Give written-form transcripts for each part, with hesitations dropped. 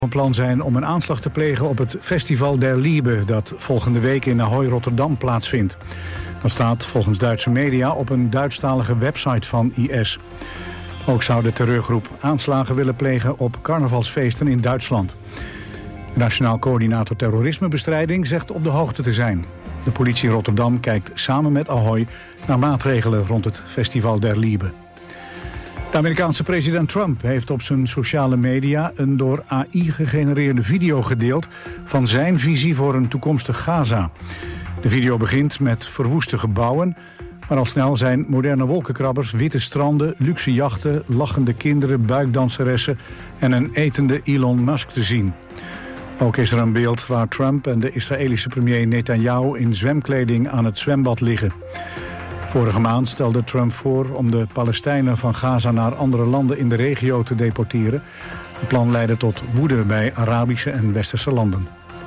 van plan zijn om een aanslag te plegen op het Festival der Liebe dat volgende week in Ahoy, Rotterdam plaatsvindt. Dat staat volgens Duitse media op een Duitsstalige website van IS. Ook zou de terreurgroep aanslagen willen plegen op carnavalsfeesten in Duitsland. De Nationaal Coördinator Terrorismebestrijding zegt op de hoogte te zijn. De politie in Rotterdam kijkt samen met Ahoy naar maatregelen rond het Festival der Liebe. De Amerikaanse president Trump heeft op zijn sociale media een door AI gegenereerde video gedeeld van zijn visie voor een toekomstig Gaza. De video begint met verwoeste gebouwen, maar al snel zijn moderne wolkenkrabbers, witte stranden, luxe jachten, lachende kinderen, buikdanseressen en een etende Elon Musk te zien. Ook is er een beeld waar Trump en de Israëlische premier Netanyahu in zwemkleding aan het zwembad liggen. Vorige maand stelde Trump voor om de Palestijnen van Gaza naar andere landen in de regio te deporteren. Het plan leidde tot woede bij Arabische en Westerse landen.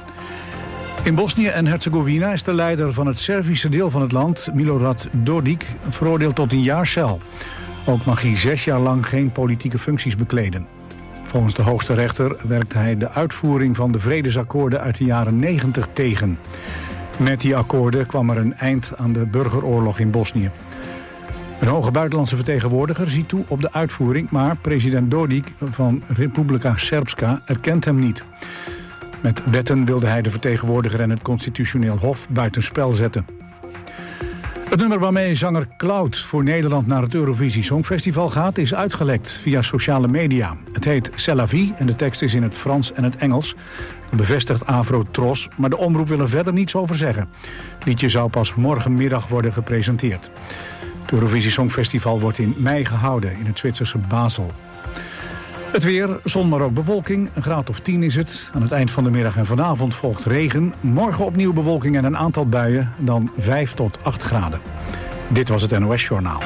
In Bosnië en Herzegovina is de leider van het Servische deel van het land, Milorad Dodik, veroordeeld tot 1 jaar cel. Ook mag hij 6 jaar lang geen politieke functies bekleden. Volgens de hoogste rechter werkt hij de uitvoering van de vredesakkoorden uit de jaren 90 tegen. Met die akkoorden kwam er een eind aan de burgeroorlog in Bosnië. Een hoge buitenlandse vertegenwoordiger ziet toe op de uitvoering, maar president Dodik van Republika Srpska erkent hem niet. Met wetten wilde hij de vertegenwoordiger en het constitutioneel hof buitenspel zetten. Het nummer waarmee zanger Cloud voor Nederland naar het Eurovisie Songfestival gaat is uitgelekt via sociale media. Het heet C'est la vie en de tekst is in het Frans en het Engels. Dat bevestigt Avro Tros, maar de omroep wil er verder niets over zeggen. Het liedje zou pas morgenmiddag worden gepresenteerd. Het Eurovisie Songfestival wordt in mei gehouden in het Zwitserse Basel. Het weer, zon maar ook bewolking, een graad of 10 is het. Aan het eind van de middag en vanavond volgt regen. Morgen opnieuw bewolking en een aantal buien, dan 5 tot 8 graden. Dit was het NOS Journaal.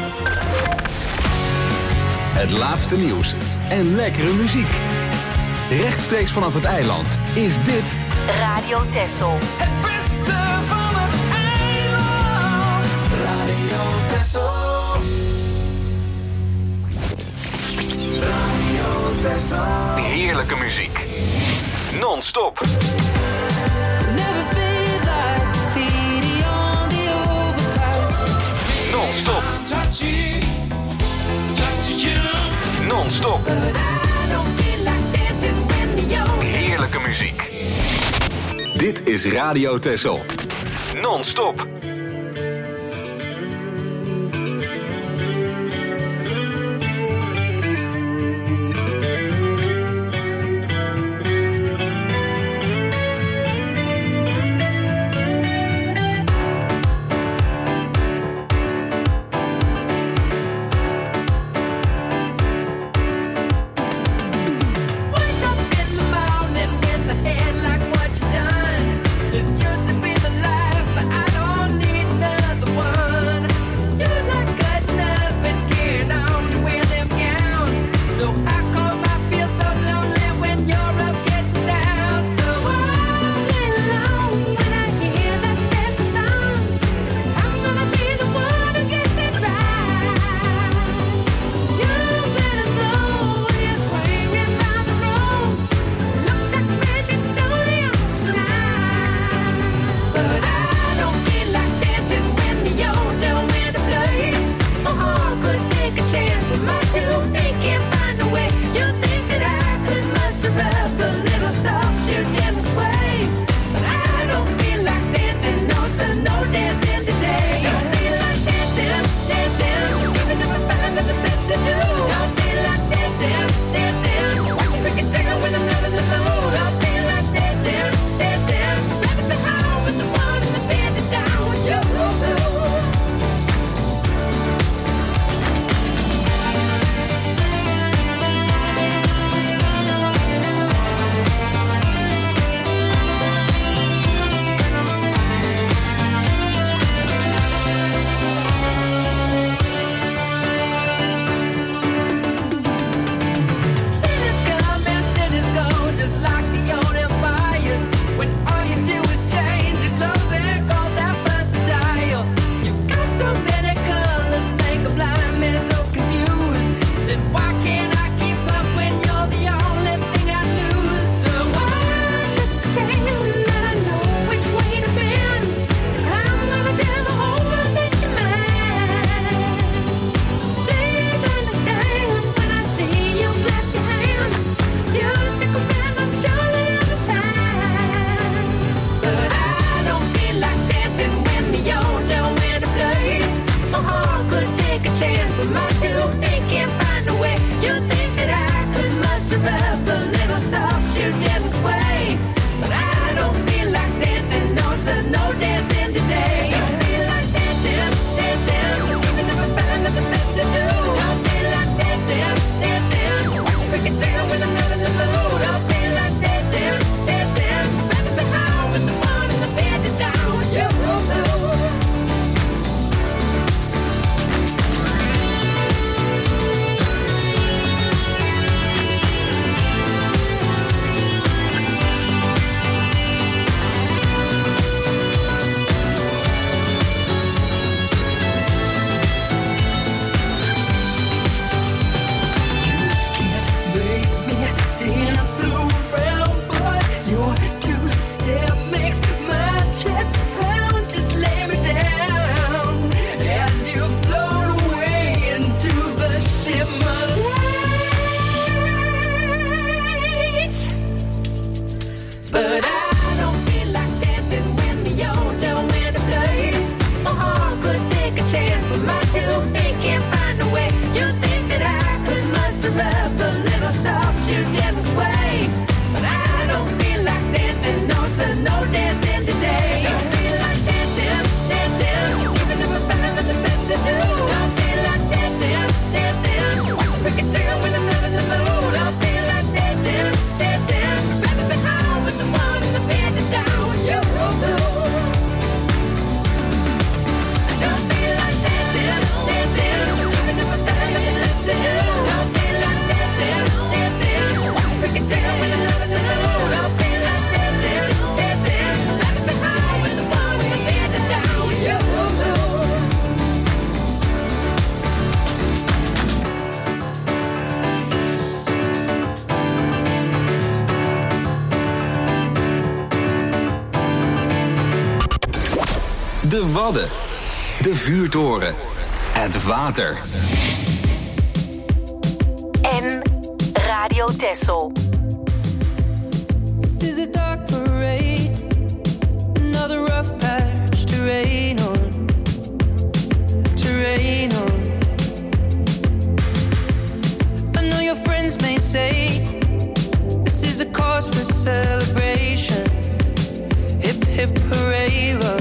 Het laatste nieuws en lekkere muziek. Rechtstreeks vanaf het eiland is dit Radio Texel. Het beste van het eiland. Radio Texel. heerlijke muziek. Non-stop. Non-stop. Non-stop. Heerlijke muziek. Dit is Radio Texel. Non-stop. Like what you done. It's just to be the life, but I don't But I don't feel like dancing when the older winter plays. My heart could take a chance, but my two feet can't find a way. You think that I could muster up a little soft shoe gentle sway, but I don't feel like dancing, no, so no dancing today. Don't feel like dancing, dancing, even if I find nothing better to do. Don't feel like dancing, dancing, I can tell when I'm not in the mood. Don't feel like dancing, dancing, rather be home with the one in the bed that's down with you. Don't feel like dancing, dancing, even if I find nothing less to do. Don't feel like dancing, dancing, I can tell when I'm not in the mood. Don't feel like dancing, dancing, rather be home with the one in the bed that's down with you. De Wadden. De vuurtoren. Het water. En Radio Texel. This is a dark parade, another rough patch to rain on, to rain on. I know your friends may say this is a cause for celebration. Hip hip hooray, love.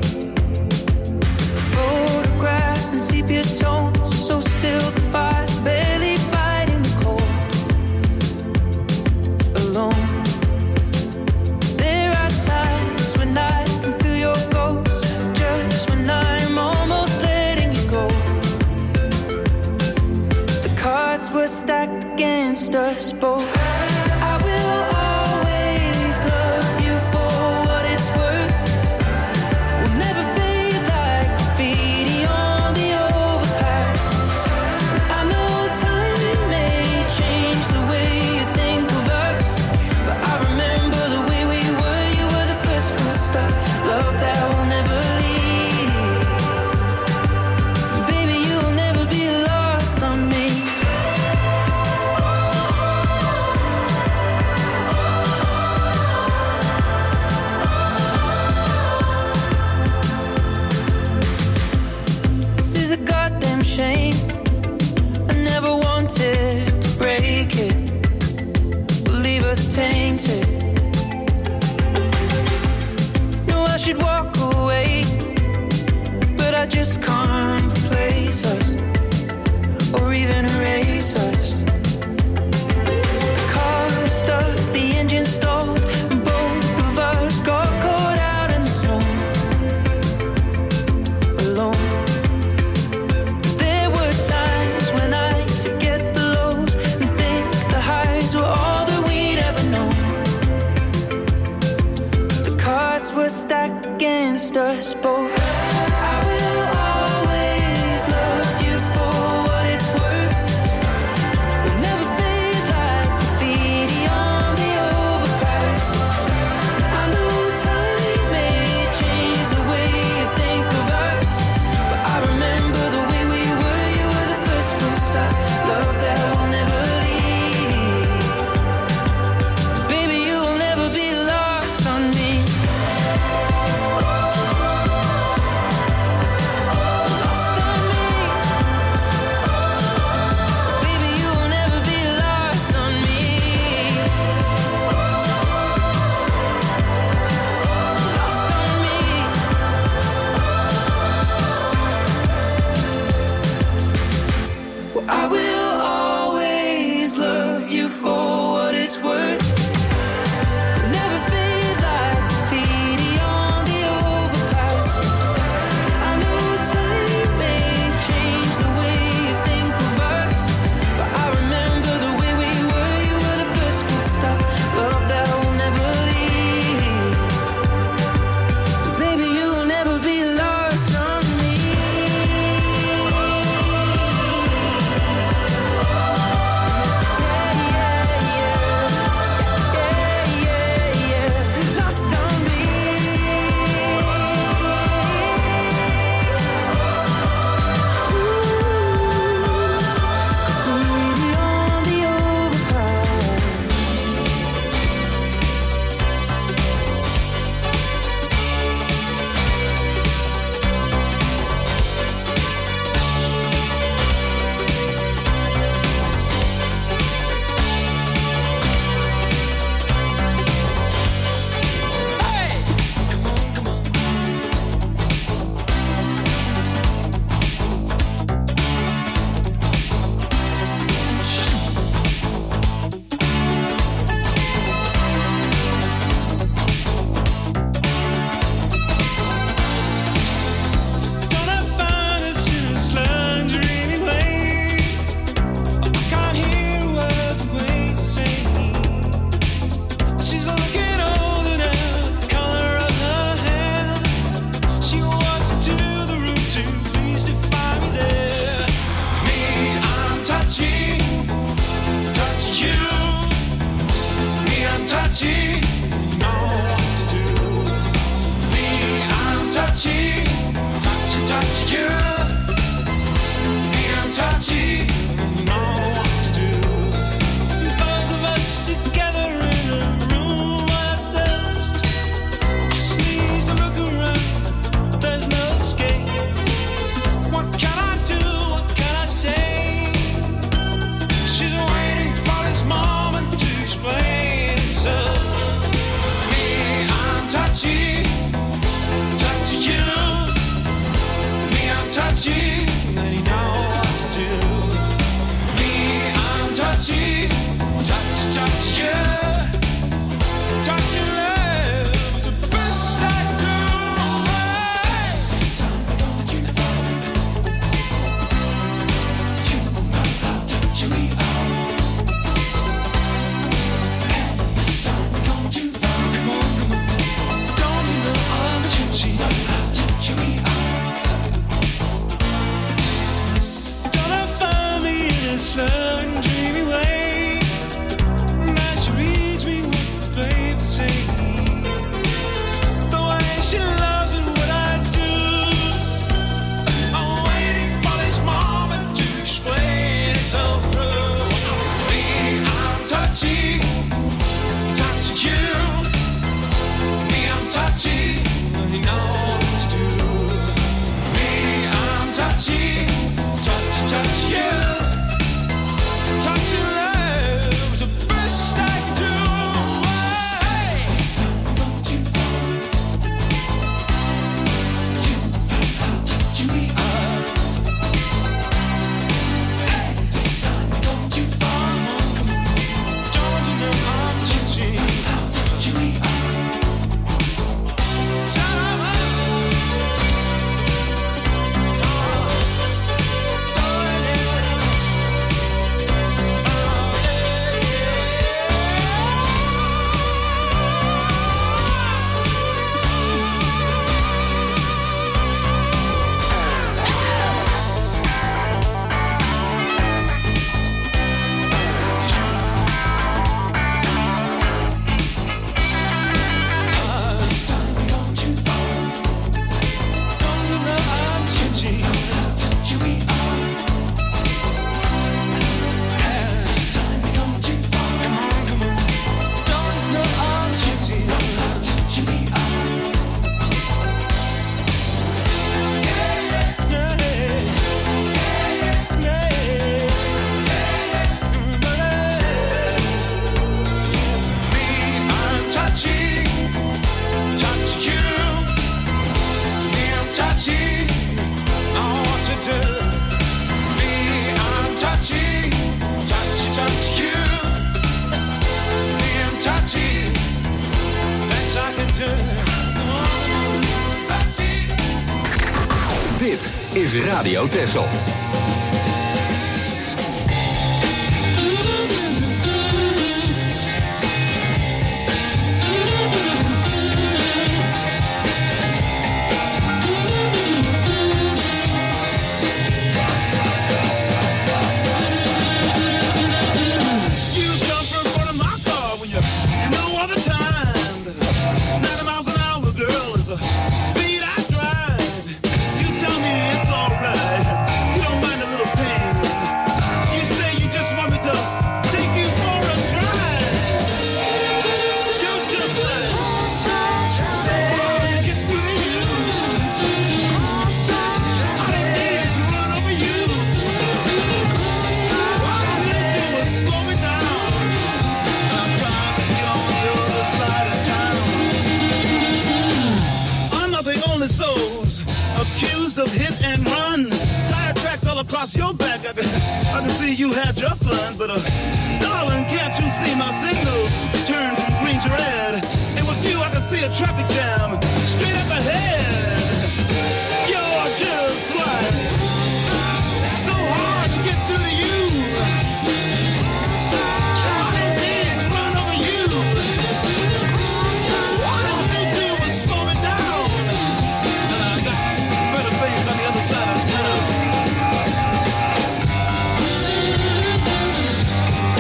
Photographs and sepia tones, so still the fire's barely fighting the cold. Alone. There are times when I can feel your ghost, just when I'm almost letting you go. The cards were stacked against us both. I will always love you for what it's worth. We'll never fade like graffiti on the overpass. I know time may change the way you think of us, but I remember the way we were. You were the first to start. Love that will never leave. Baby, you'll never be lost on me. This is a goddamn shame. I never wanted to break it, leave us tainted. No, I should walk away, but I just can't replace us or even erase us. The car stuck, the engine stalled, and both of us got caught out in the snow. Alone. There were times when I forget the lows and think the highs were all that we'd ever known. The cards were stacked against us both. I will always love you for what it's worth. We'll never fade like graffiti on the overpass. I know time may change the way you think of us, but I remember the way we were. You were the first to stop. Love that will never leave. Baby, you'll never be lost on me. touchy, know what to do. Me, I'm touchy, touchy, touchy you. Me, I'm touchy, know what to do. Both of us together in a room ourselves. Just needs to look around, there's no escape. What can I do? What can I say? She's waiting for this moment to explain herself. Me, I'm touchy, touchy you. Me, I'm touchy, and you know what to do. Me, I'm touchy, touchy, touchy you. Touchy love is the best I do. Slow and dreamy way. Now she reads me what the papers say. The way she loves it, what I do. I'm waiting for this moment to explain itself through. Me, I'm touchy, touchy you. Me, I'm touchy, and you know what to do. Me, I'm touchy, touchy, touchy you. Touch your love is the best I can do. Hey. Don't you fall. Touch me up. Hey. Don't you fall. Don't you know I'm touching? Touch me up. Dit is Radio Texel. Speed I drive, you tell me it's alright. You don't mind a little across your back. I can see you had your fun, but darling, can't you see my signals turn from green to red? And with you, I can see a traffic jam straight up ahead. You're just like so hard to get through to you. Trying to run over you. All they do is slow me down. And I got better things on the other side of town.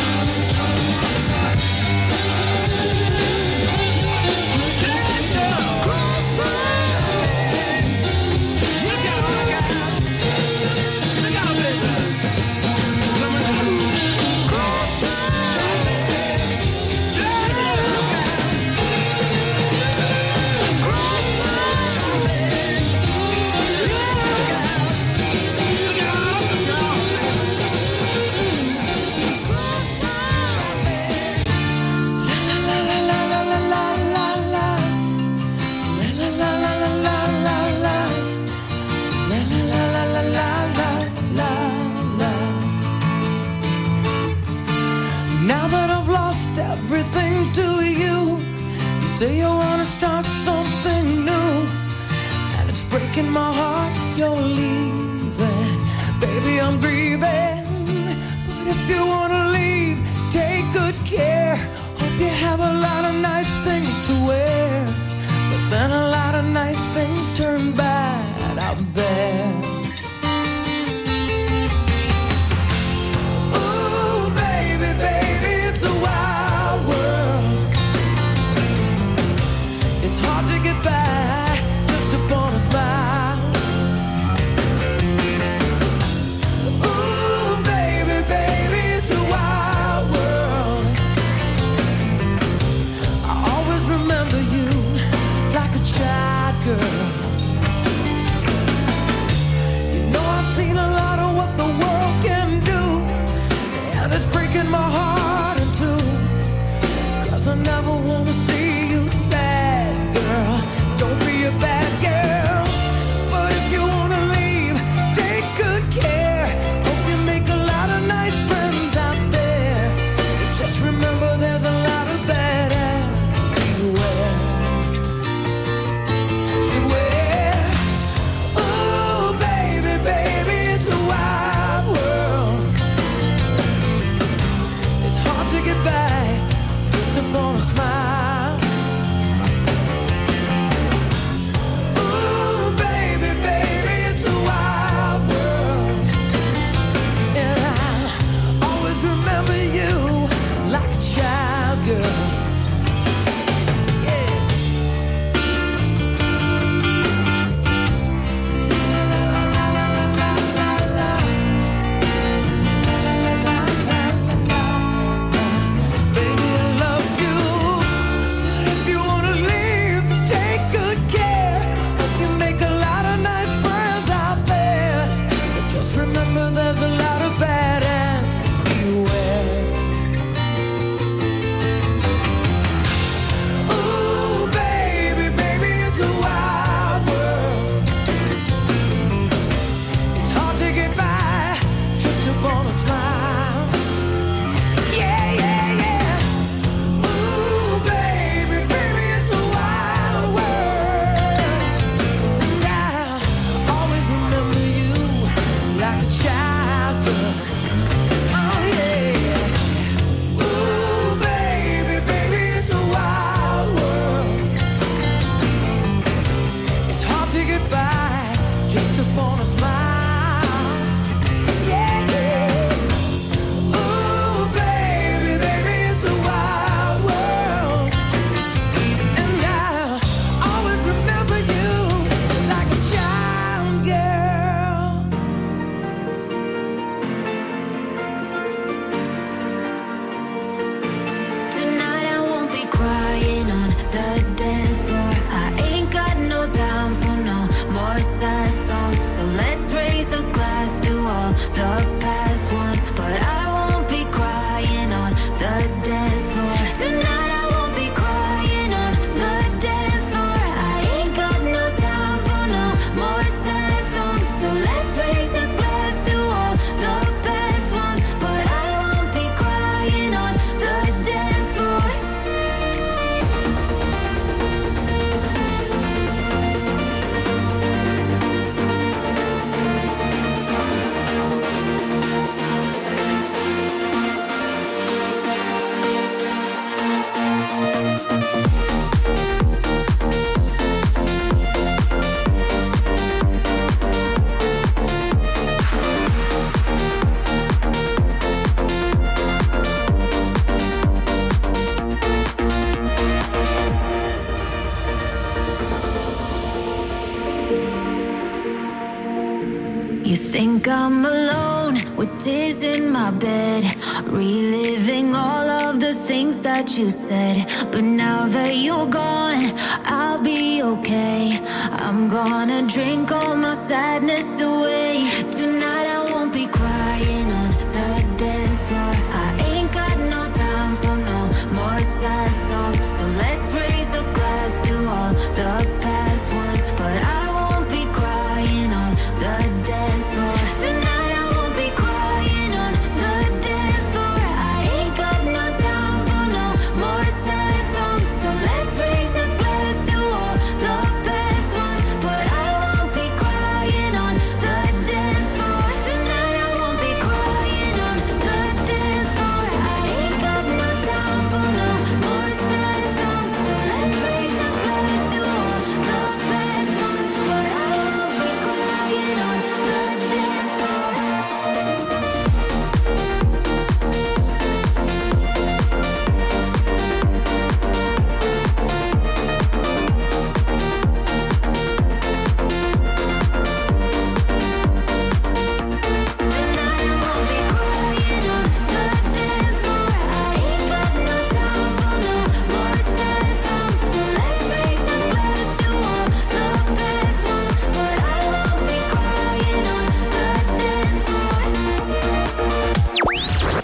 say you wanna start something new, and it's breaking my heart you're leaving. Baby, I'm grieving, but if you wanna leave, take good care. Hope you have a lot of nice things to wear, but then a lot of nice things turn bad out there. Ooh, baby, baby, it's a wild world. It's hard to get by just upon a smile. Ooh, baby, baby, it's a wild world. I always remember you like a child girl. You know I've seen a lot of what the world can do, and it's breaking my heart in two, 'cause I never wanna see you sad, girl. Don't be a bad girl, but if you wanna leave, take good care. Hope you make a lot of nice friends out there, but just remember there's a lot of bad ass. Beware, beware. Ooh, baby, baby, it's a wild world. It's hard to get by just upon a smile. Ooh, baby, baby, it's a wild world. And I always remember you like a child girl. Yeah. Baby, I love you, but if you wanna leave, take good care. Hope you make a lot of nice friends out there, but just remember there's a lot of bad and beware. Ooh, baby, baby, it's a wild world. It's hard to get by just upon a smile. Yeah, yeah, yeah. Ooh, baby, baby, it's a wild world. And I always remember you like a child girl. Oh, yeah. Ooh, baby, baby, it's a wild world. It's hard to get by just upon a smile. Yeah, yeah. Ooh, baby, baby, it's a wild world. And I always remember you like a child girl. Tonight I won't be crying on the dance floor. I ain't got no time for no more sad songs. So let's raise a glass to all the past ones. But I won't be crying on the dance floor. Tonight I won't be crying on the dance floor. I ain't got no time for no more sad songs. So let's raise a glass to all the past ones. But I won't be crying on the dance floor. You think I'm alone with tears in my bed, reliving all of the things that you said. But now that you're gone, I'll be okay. I'm gonna drink all my sadness away. Tonight I won't be crying on the dance floor. I ain't got no time for no more sad songs. So let's raise a glass to all the past ones. But I won't be crying on the dance floor. Tonight I won't be crying on the dance floor. I ain't got no time for no more sad songs. So let's raise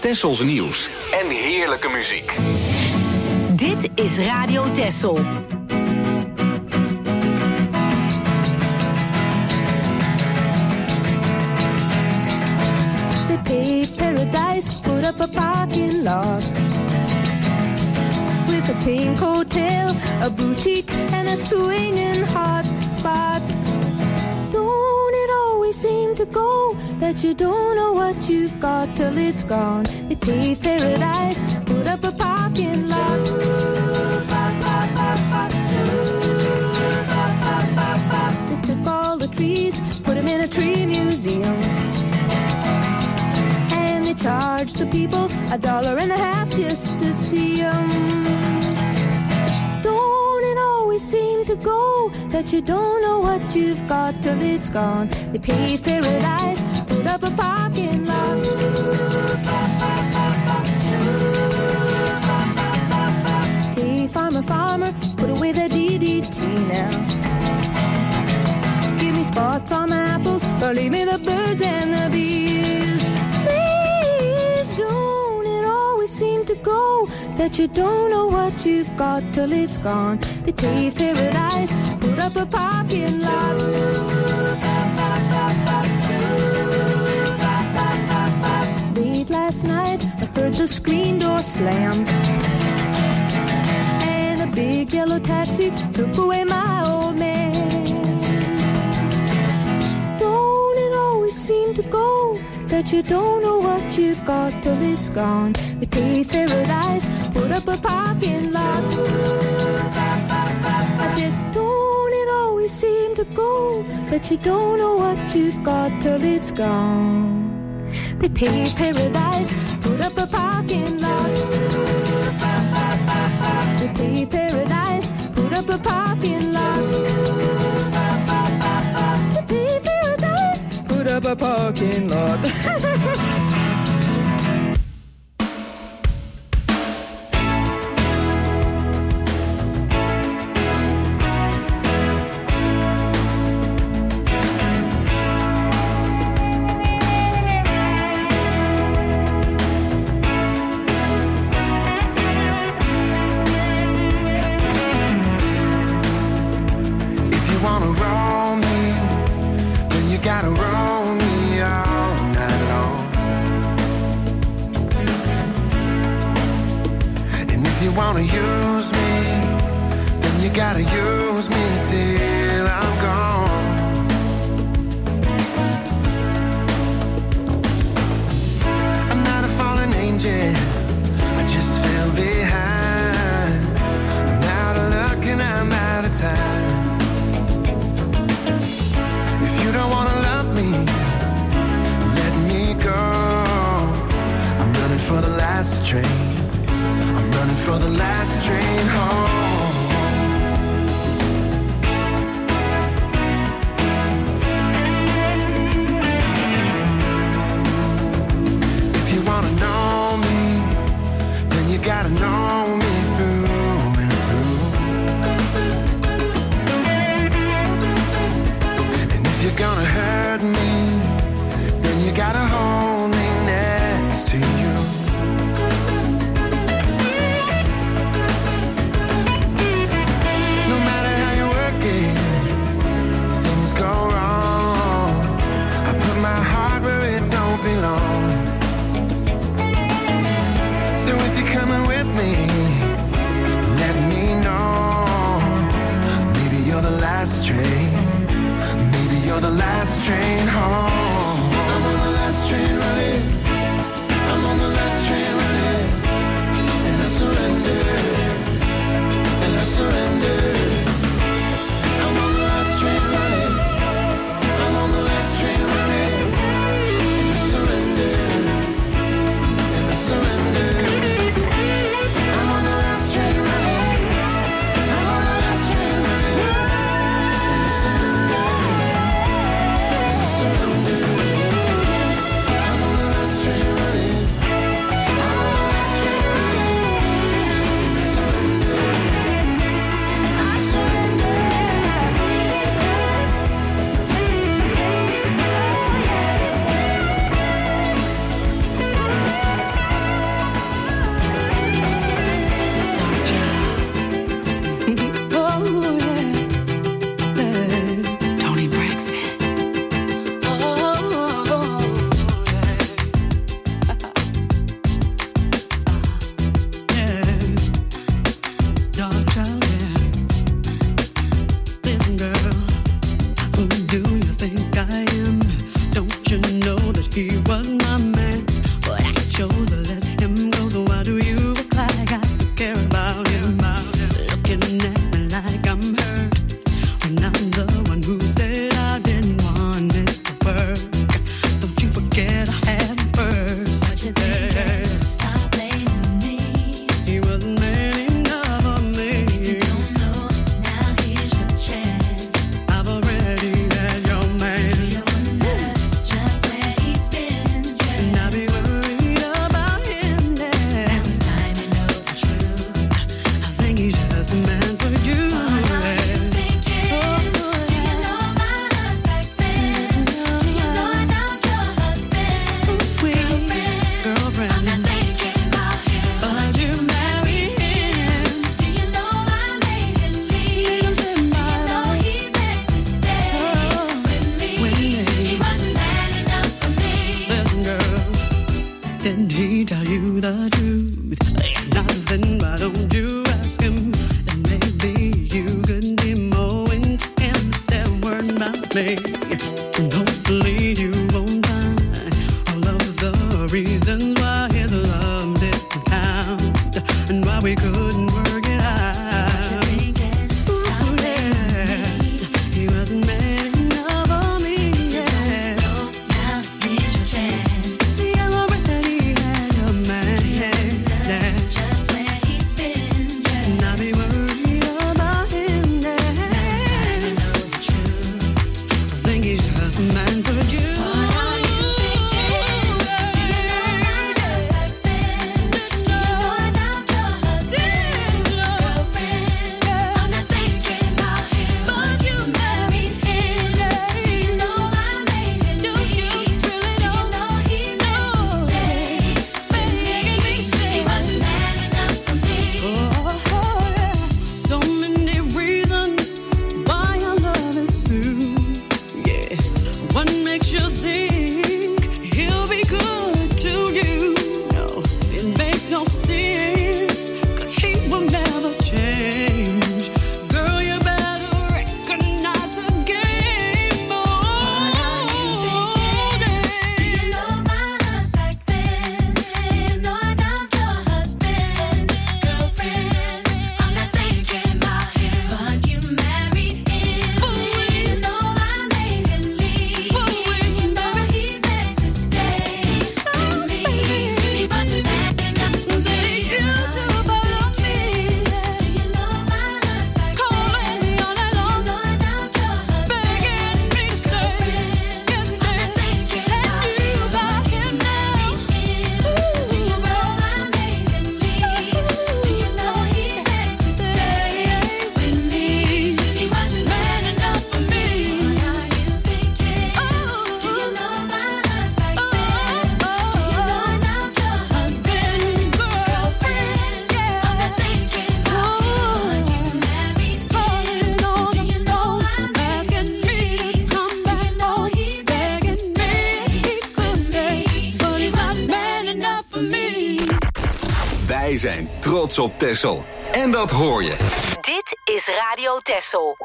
Tessels nieuws en heerlijke muziek. Dit is Radio Tessel. They paved paradise, put up a parking lot with a pink hotel, a boutique, and a swinging hot spot. Don't it always seem to go that you don't know what you've got till it's gone? They paved paradise, put up a parking lot. They took all the trees, put them in a tree museum. They charge the people $1.50 just to see them. Don't it always seem to go that you don't know what you've got till it's gone? They paved paradise, put up a parking lot. Hey, farmer, farmer, put away the DDT now. Give me spots on my apples, or leave me the birds and the bees. Seem to go that you don't know what you've got till it's gone. They paved paradise, put up a parking lot. Late last night, I heard the screen door slam, and a big yellow taxi took away my old man. Don't it always seem to go that you don't know what you've got till it's gone? We paved paradise, put up a parking lot. I said, don't it always seem to go that you don't know what you've got till it's gone? They paved paradise, put up a parking lot. They paved paradise, put up a parking lot. They paved paradise, put up a parking lot. me. And hopefully you won't mind all of the reasons why his love didn't count and why we couldn't work it out. Ooh, yeah. He wasn't man enough for me. Yeah. Now here's your chance. See, I'm already had a man. Yeah. Just where he's been. Yeah. And I'll be worried about him. Yeah. Now it's time to know the truth. I think he's just a man for you. Wij zijn trots op Texel. En dat hoor je. Dit is Radio Texel.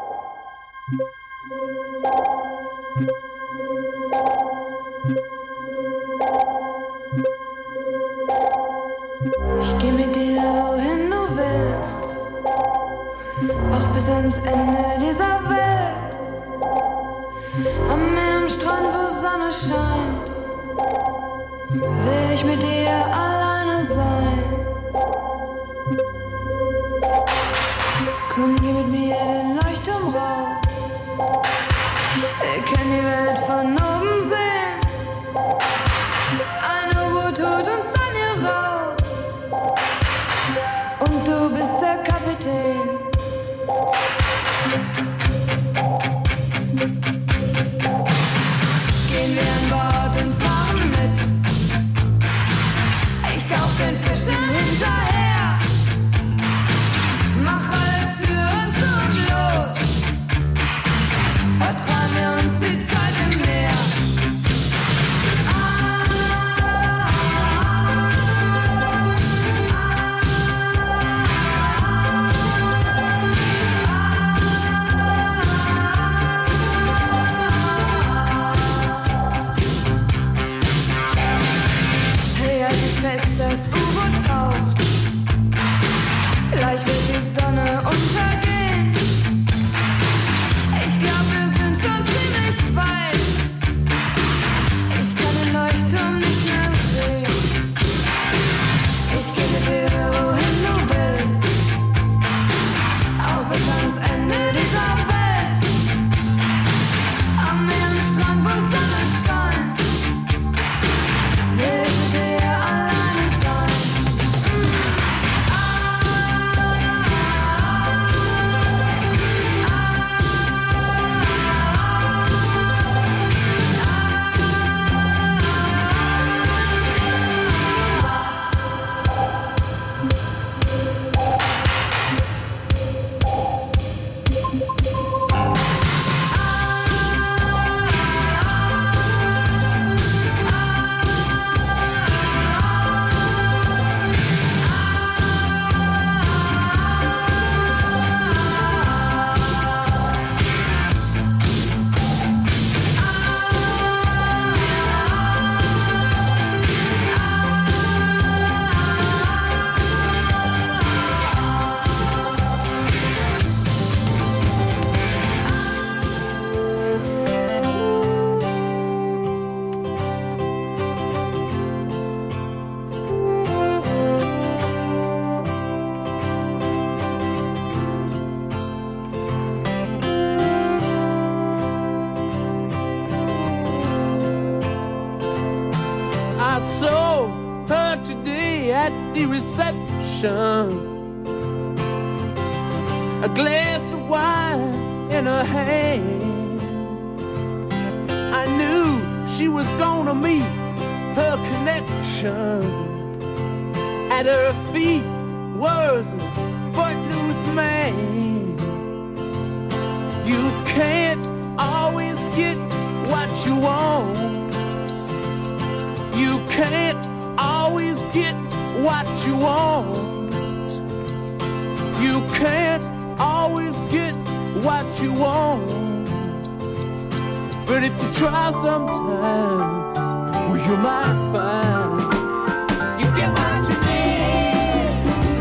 Ich geh mit dir, wohin du willst, auch bis ans Ende dieser Welt. Am Meer, am Strand, wo Sonne scheint, will ich mit dir alleine sein. Komm, geh mit mir den Leuchtturm rauf, wir können die Welt von oben sehen. Ein U-Boot holt uns dann hier raus und du bist der Kapitän. Gehen wir an Bord und fahren mit, ich tauch den Fischen hinterher. Mach alle Türen zu und los, vertrauen wir uns die Zeit im Meer. the reception. A glass of wine in her hand. I knew she was gonna meet her connection. At her feet was a footloose man. You can't always get what you want. You can't always get what you want. You can't always get what you want. But if you try sometimes, well, you might find you get what you need.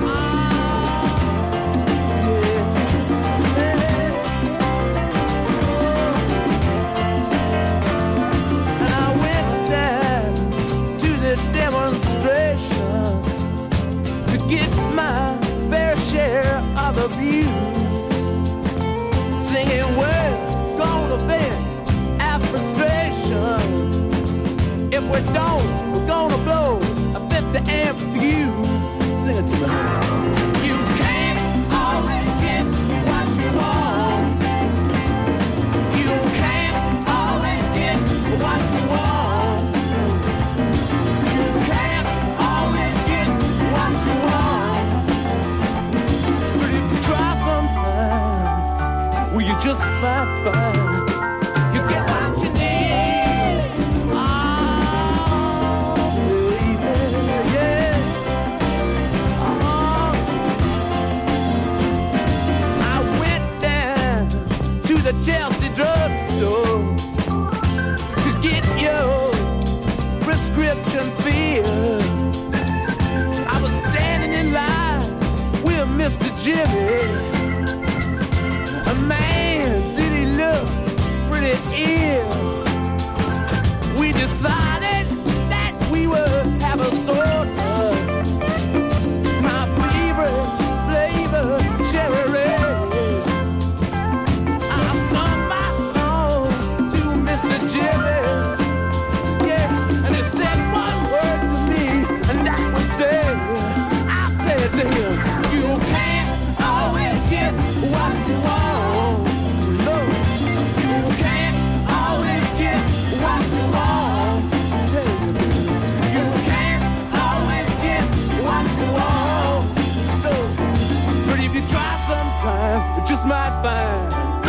And I went down to the demonstration to get my fair share of abuse, singing words gonna vent our frustration. If we don't, we're gonna blow a 50 amp fuse. Sing it to me. You can't always get what you want. You can't always get what you want. You can't always get what you want. But if you try sometimes, well, you just might find you get what you need. Oh, baby, yeah. I went down to the Chelsea drugstore to get your prescription filled. I was standing in line with Mr. Jimmy. A man, did he look pretty ill? We decided that we would have a soda. My favorite flavor, cherry red. I sung my song to Mr. Jimmy. Yeah, and he said one word to me, and that was there. I said to him, you can't always get what you want. No, you can't always get what you want. You can't always get what you want. No, but if you try sometime, you just might find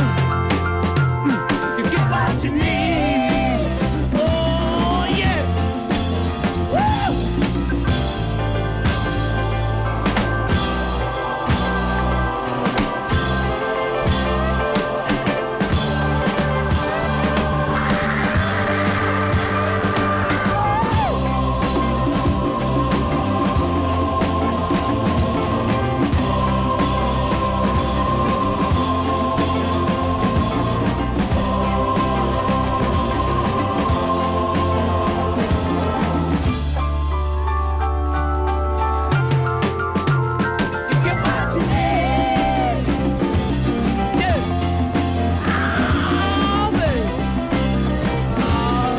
you get what you need. Oh yeah. Woo! You get what you need. Yeah. Oh, baby. Oh,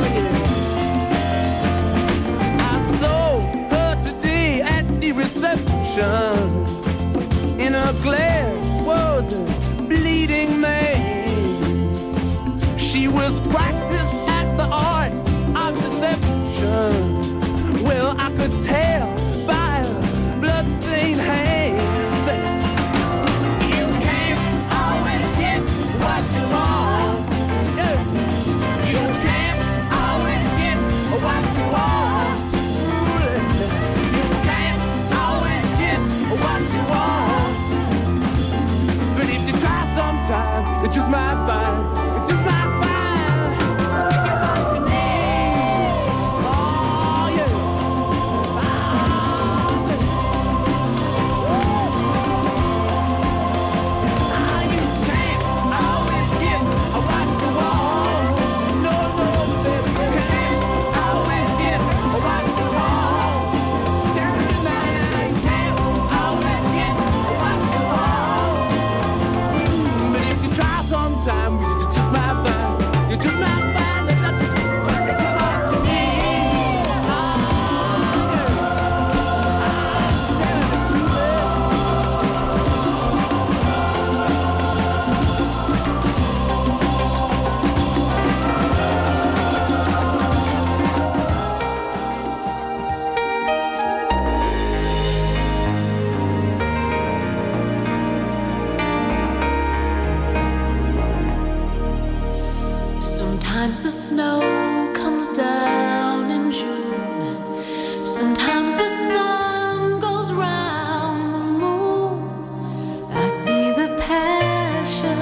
yeah. I saw her today at the reception. In her glass was a bleeding man. She was practiced at the art of deception. Well, I could tell by her bloodstained hands. You can't always get what you want. Yeah. You can't always get what you want. You can't always get what you want. But if you try sometime, it just might find. It just might find. You get what you need. Oh yeah. You can't always get what you want. No, no, baby, you can't always get what you want. Tell me now, you can't always get what you want. But if you try sometime, you just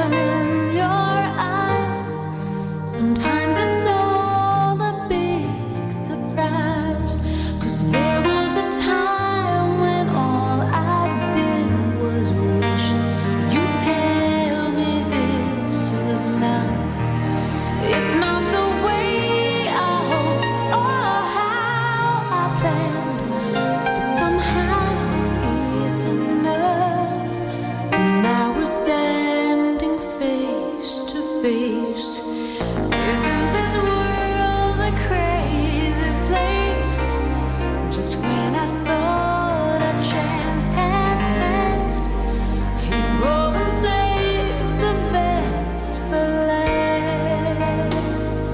heaven in your eyes. Sometimes it's all a big surprise. 'Cause there was a time when all I did was wish you'd tell me this was love. It's not the way I hoped or how I planned, but somehow it's enough. And now we're standing face to face. Isn't this world a crazy place? Just when I thought a chance had passed, you go and save the best for last.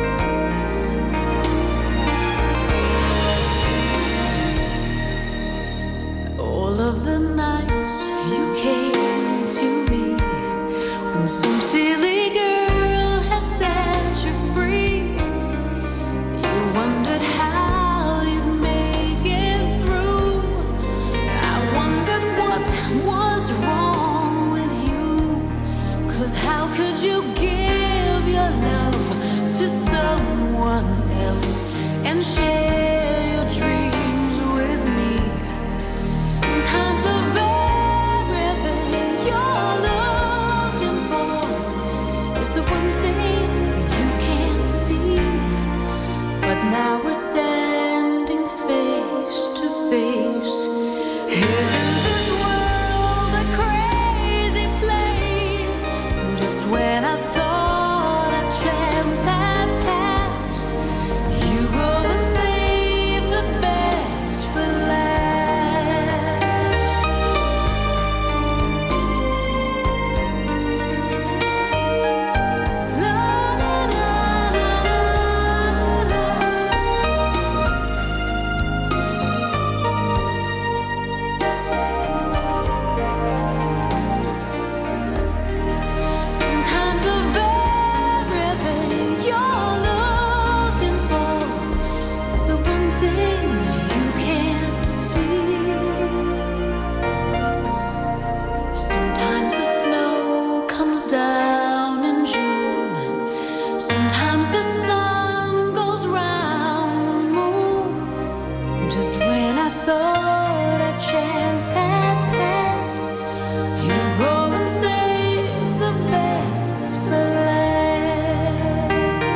All of the nights you came to me when some silly girl had set you free. You wondered how you'd make it through. I wondered what was wrong with you. 'Cause how could you give your love to someone else and share your dreams with me? Sometimes the very thing you're looking for is the one thing you can't see. But now we're standing face to face. Isn't this world a crazy place? Just when I thought a chance had passed, you go and save the best for last. La, la, la, la, la, la. Sometimes the very thing you're looking for is the one thing you can't see. Sometimes the snow comes down in June. Sometimes the sun goes round the moon. Just when I thought a chance had passed, you go and save the best for last.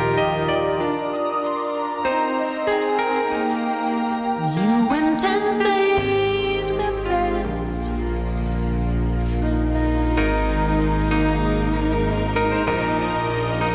You went and saved the best for last.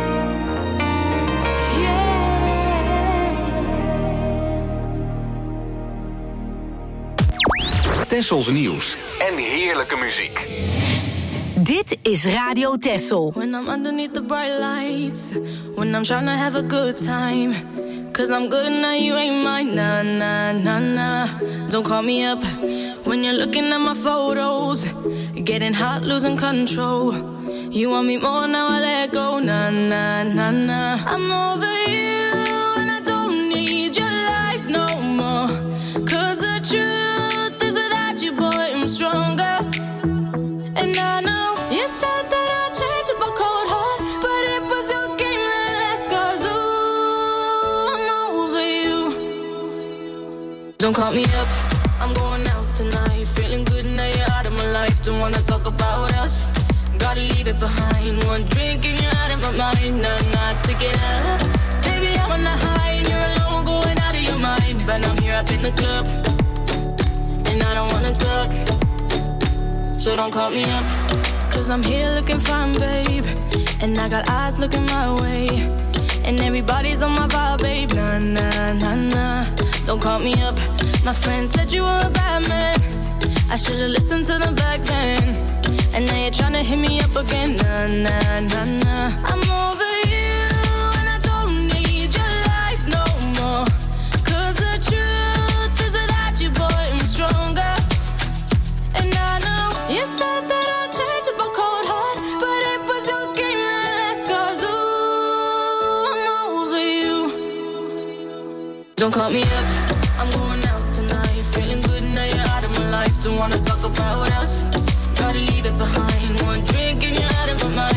Yeah. Tessels nieuws en heerlijke muziek. Dit is Radio Tessel. When I'm underneath the bright lights, when I'm trying to have a good time. 'Cause I'm good now, you ain't mine, nah, nah, nah, nah. Don't call me up when you're looking at my photos. Getting hot, losing control. You want me more, now I let go, nah, nah, nah, nah. I'm over you and I don't need your lies no more. 'Cause the truth is without you, boy, I'm stronger. And I know you said that I'd change up a cold heart, but it was your game that last. 'Cause ooh, I'm over you. Don't call me up, I'm going out tonight. Feeling good now you're out of my life. Don't wanna talk about us, gotta leave it behind. One drink and you're out of my mind. Nah, nah, take it up. Baby, I'm on the high and you're alone, going out of your mind. But I'm here up in the club and I don't wanna talk, so don't call me up. 'Cause I'm here looking fine, babe, and I got eyes looking my way. And everybody's on my vibe, babe, nah, nah, nah, nah. Don't call me up, my friend said you were a bad man. I should've listened to them back then. And now you're tryna hit me up again, nah, nah, nah, nah. I'm over you and I don't need your lies no more. 'Cause the truth is without you, boy, I'm stronger. And I know you said that I'd change up a cold heart, but it was your game that last. 'Cause ooh, I'm over you. Don't call me up, I'm going out tonight. Feeling good now you're out of my life. Don't wanna talk about us, gotta leave it behind. One drink and you're out of my mind.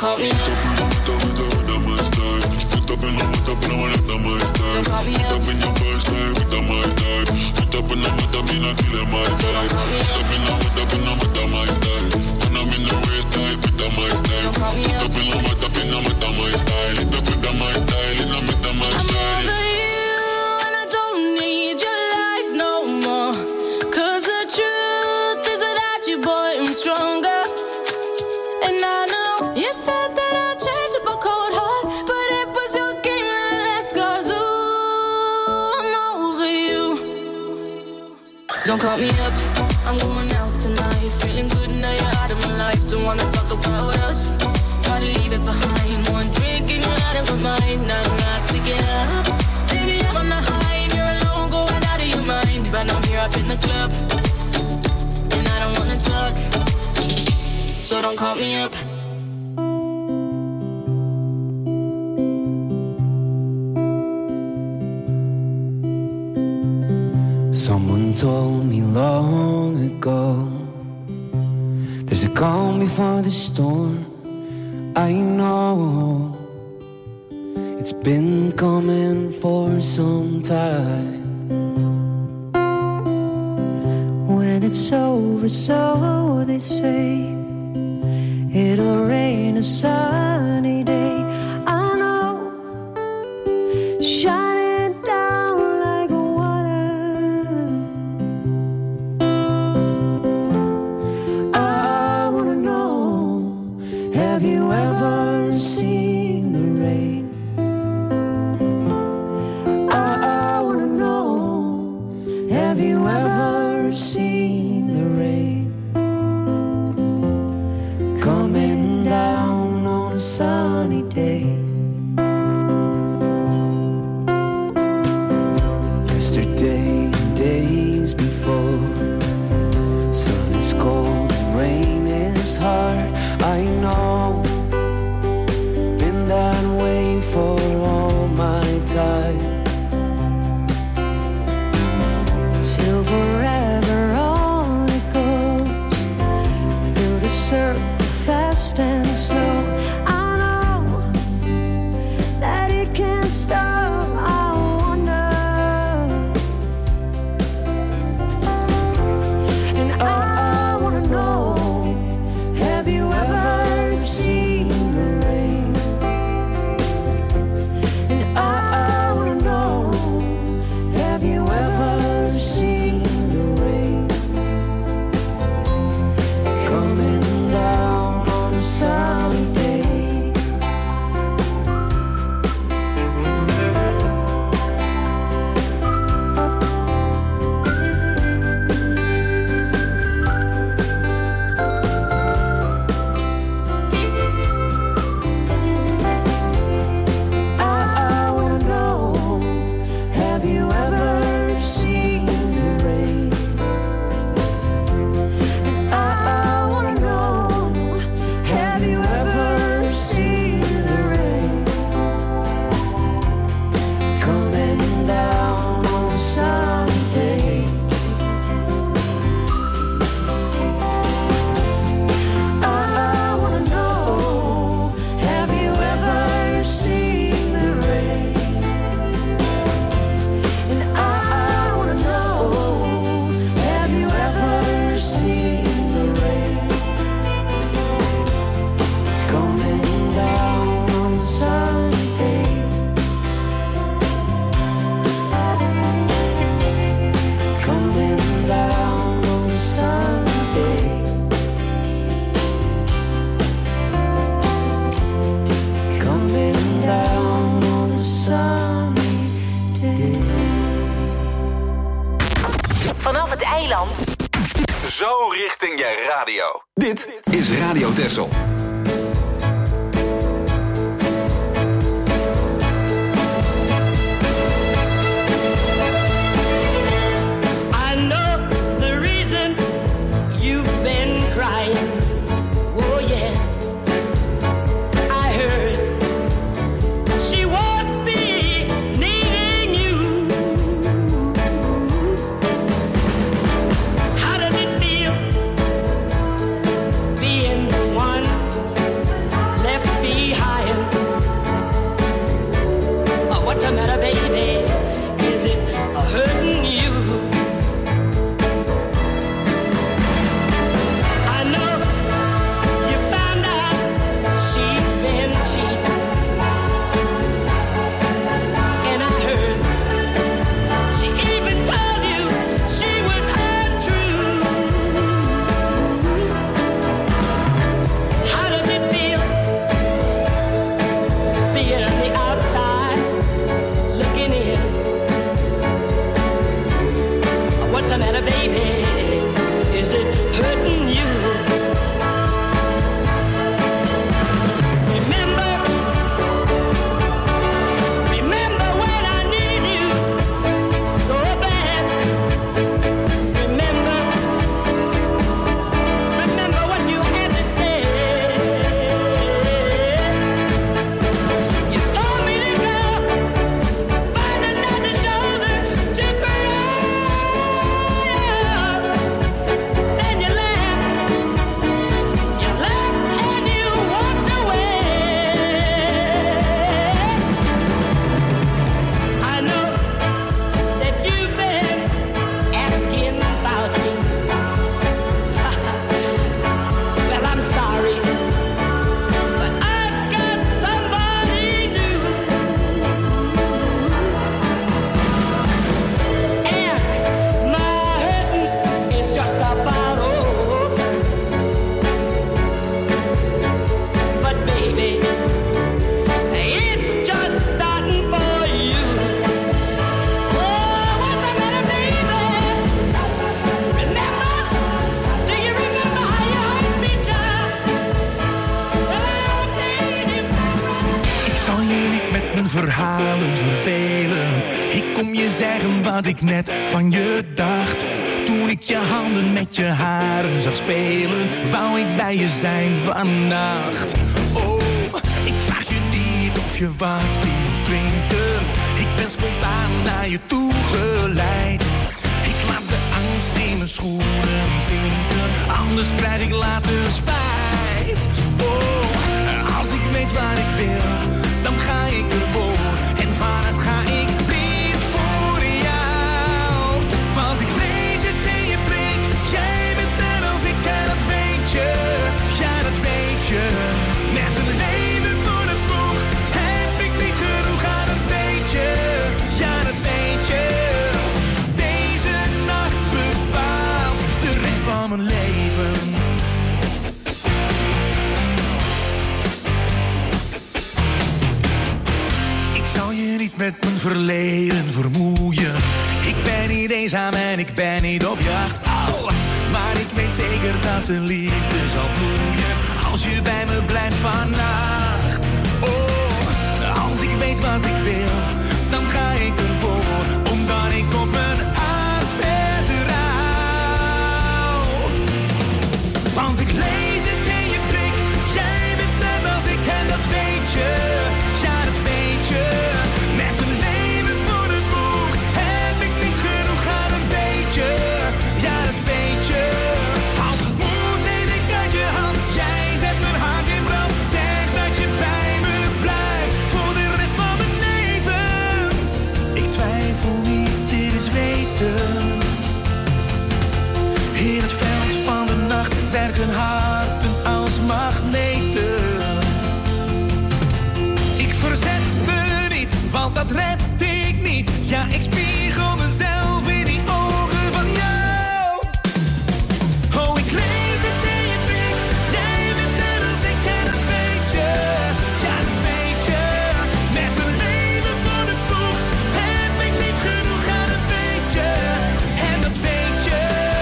call me up. Don't call me up, I'm going out tonight. Feeling good now you're out of my life. Don't wanna talk about us, try to leave it behind. One drink and you're out of my mind. Now I'm not to get up. Baby, I'm on the high and you're alone, going out of your mind. But I'm here up in the club, and I don't wanna talk. So don't call me up. Someone told me long ago there's a calm before the storm. I know it's been coming for some time. When it's over, so they say, it'll rain a sunny day. I know, shining down like water. I wanna know, have you ever seen the rain? I wanna know, have you ever seen the rain coming down on a sunny day? Yesterday and days before, sun is cold and rain is hard. I know, been that way for all my time. Till forever on it goes, through the circle fast and slow. I know that it can't stop. I wonder, and I wanna know, have you ever seen the rain? And I wanna know, have you ever seen the rain coming down on a sunny day? I wanna know, have you ever seen the rain? And I wanna know, have you ever seen the rain coming down on a sunny day? I wanna know, have you ever seen the rain? And I wanna know, have you ever seen the rain coming down on a sunny day? Coming down on a sunny day. Coming down on a sunny day. Vanaf het eiland. Zo richting je radio. Dit is Radio Texel. I know the reason you've been crying. Oh yes, I heard she won't be needing you. How does it feel being the one What's the matter, baby? Is it hurting you? I know you found out she's been cheating, and I heard she even told you she was untrue. How does it feel being on the outside looking in? What's the matter, baby? Is it hurting you? Remember when I needed you so bad. Remember what you had to say. You told me to go find another shoulder to cry on. Then you laughed and you walked away. I know that you've been asking about me. Well, I'm sorry, but I've got somebody new, and my hurting is just about over. But baby, it's just starting for you. Oh, what's the matter, baby? Remember? Do you remember how you hurt me, child? Well, I'll pay you back. Ik zal je niet met mijn verhalen vervelen. Ik kom je zeggen wat ik net van je dacht. Toen ik je handen met je haren zag spelen, wou ik bij je zijn vannacht. Oh, ik vraag je niet of je wat wil drinken. Ik ben spontaan naar je toe geleid. Ik laat de angst in mijn schoenen zinken, anders krijg ik later spijt. Oh, als ik weet waar ik wil, dan ga ik ervoor. En vanuit ga ik blind voor jou. Want ik lees het in je blik, jij bent net als ik en dat weet je. Ja, dat weet je. Met een leven voor de boeg heb ik niet genoeg aan een beetje. Ja, dat weet je. Deze nacht bepaalt de rest van mijn leven. Ik zal je niet met mijn verleden vermoeien. Ik ben niet eenzaam en ik ben niet op jacht. Au, maar ik weet zeker dat de liefde zal bloeien als je bij me blijft vannacht. Oh, als ik weet wat ik wil, dan ga ik ervoor, omdat ik op mijn hart vertrouw. Want ik lees het in je blik, jij bent net als ik en dat weet je. Ja, dat weet je. Met een leven voor de boeg heb ik niet genoeg aan een beetje. Ja, dat weet je. Als het moet, neem ik uit je hand. Jij zet mijn hart in brand. Zeg dat je bij me blijft voor de rest van mijn leven. Ik twijfel niet, dit is weten. In het veld van de nacht werken harten als magneten. Ik verzet me niet, want dat red ik niet. Ja, ik spiegel mezelf in die ogen van jou. Oh, ik lees het in je blik. Jij bent net als ik en dat weet je. Ja, dat weet je. Met een leven voor de boeg heb ik niet genoeg aan een beetje. En dat weet je.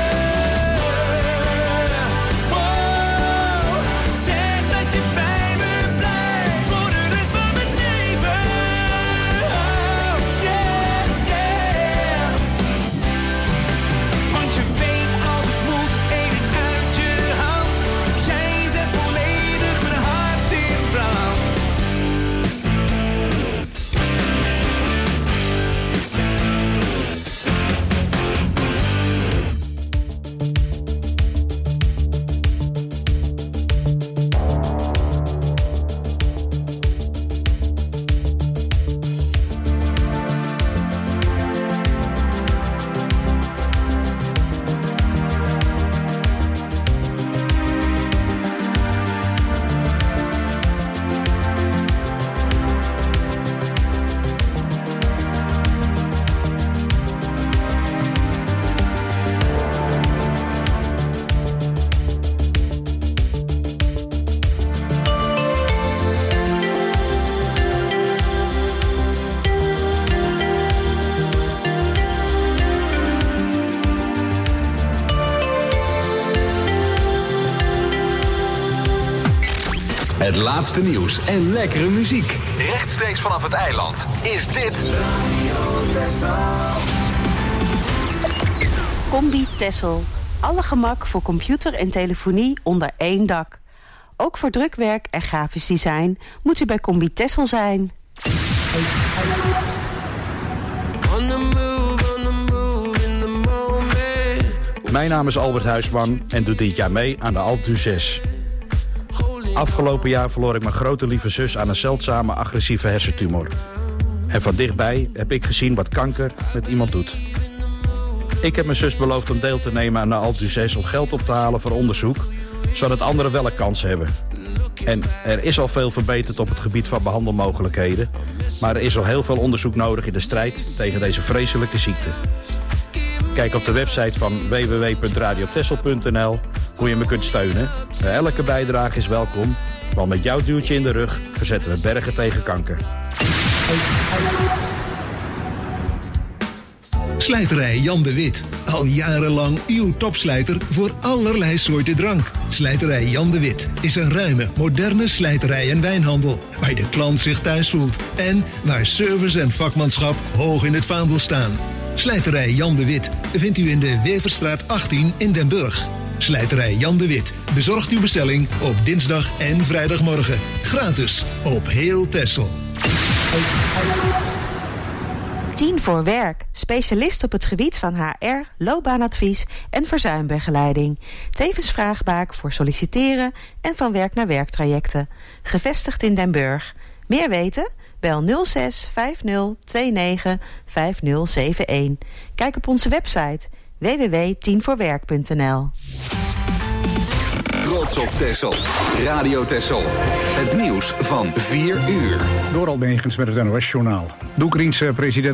Oh, zeg dat je bij me blijft voor de rest van mijn leven. Oh, yeah, yeah. Het laatste nieuws en lekkere muziek. Rechtstreeks vanaf het eiland is dit... Combi Tessel. Alle gemak voor computer en telefonie onder één dak. Ook voor drukwerk en grafisch design moet u bij Combi Tessel zijn. Mijn naam is Albert Huisman en doe dit jaar mee aan de Alpe d'Huez 6. Afgelopen jaar verloor ik mijn grote lieve zus aan een zeldzame agressieve hersentumor. En van dichtbij heb ik gezien wat kanker met iemand doet. Ik heb mijn zus beloofd om deel te nemen aan de Alpe d'Huez 6 om geld op te halen voor onderzoek, zodat anderen wel een kans hebben. En er is al veel verbeterd op het gebied van behandelmogelijkheden, maar er is al heel veel onderzoek nodig in de strijd tegen deze vreselijke ziekte. Kijk op de website van www.radiotessel.nl hoe je me kunt steunen. Elke bijdrage is welkom, want met jouw duwtje in de rug verzetten we bergen tegen kanker. Slijterij Jan de Wit. Al jarenlang uw topslijter voor allerlei soorten drank. Slijterij Jan de Wit is een ruime, moderne slijterij en wijnhandel, waar de klant zich thuis voelt en waar service en vakmanschap hoog in het vaandel staan. Slijterij Jan de Wit vindt u in de Weverstraat 18 in Den Burg. Slijterij Jan de Wit bezorgt uw bestelling op dinsdag en vrijdagmorgen. Gratis op heel Texel. 10 voor werk. Specialist op het gebied van HR, loopbaanadvies en verzuimbegeleiding. Tevens vraagbaak voor solliciteren en van werk naar werktrajecten. Gevestigd in Den Burg. Meer weten? Bel 06 50 29 5071. Kijk op onze website www.10voorwerk.nl. Trots op Texel. Radio Texel. Het nieuws van 4 uur. Door Almegens met het NOS-journaal. De Oekraïense president